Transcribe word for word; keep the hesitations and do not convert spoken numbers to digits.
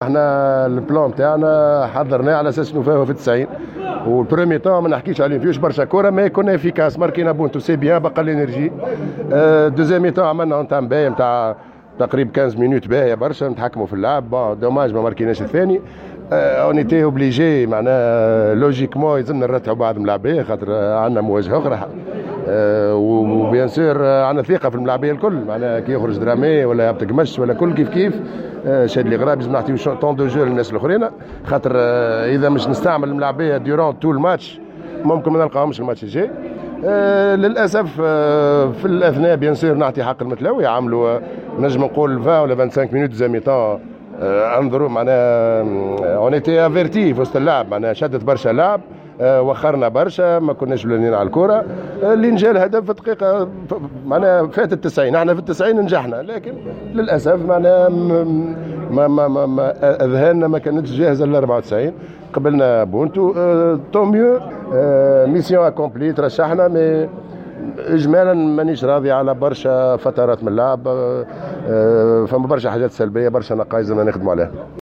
احنا البلان تاعنا حضرناه على اساس نفاهوا في التسعين، والبرومي طون ما نحكيش عليه فيوش برشا كوره، ما كنا افيكاس ماركينا بونتو سي بيان بقى الانرجي. دوزيام طون عملنا اون تايم باهي نتاع تقريبا خمسة مينوت باهيه برشا، نتحكموا في اللعب. بون دوماج ما ماركيناش الثاني. اون ايتي اوبليجي معناها لوجيكمون يلزمنا نرتعوا بعض الملاعبيه خاطر عندنا مواجهه اخرى. أه وبيان سور عندنا ثقه في الملاعبيه الكل، معناها كي يخرج درامي ولا يهبط قمش ولا كل كيف كيف. أه شاد لي غراب لازم نعطيو طون دو جو للناس الاخرين، خاطر أه اذا مش نستعمل الملاعبيه ديورون تو الماتش ممكن ما نلقاهمش الماتش الجاي. أه للاسف أه في الاثناء بيان سور نعطي حق المتلاوي، عملوا نجم نقول عشرين ولا خمسة وعشرين مينوت زي ميطون. أه انظروا معناها اون ايتي افيرتي في وسط اللعب، معناها شدت برشا لعب. أه وخرنا برشا، ما كناش بلانين على الكره. أه اللي نجا الهدف في الدقيقه معناها فات التسعين، احنا في التسعين نجحنا، لكن للاسف معناها ما ما ما, ما اذهاننا ما كانتش جاهزه لل أربعة وتسعين. قبلنا بونتو أه تو ميو. أه ميسيون اكومبلي، ترشحنا مي اجمالا مانيش راضي على برشا فترات من اللعب. أه فما برشا حاجات سلبيه، برشا نقائص بدنا نخدموا عليها.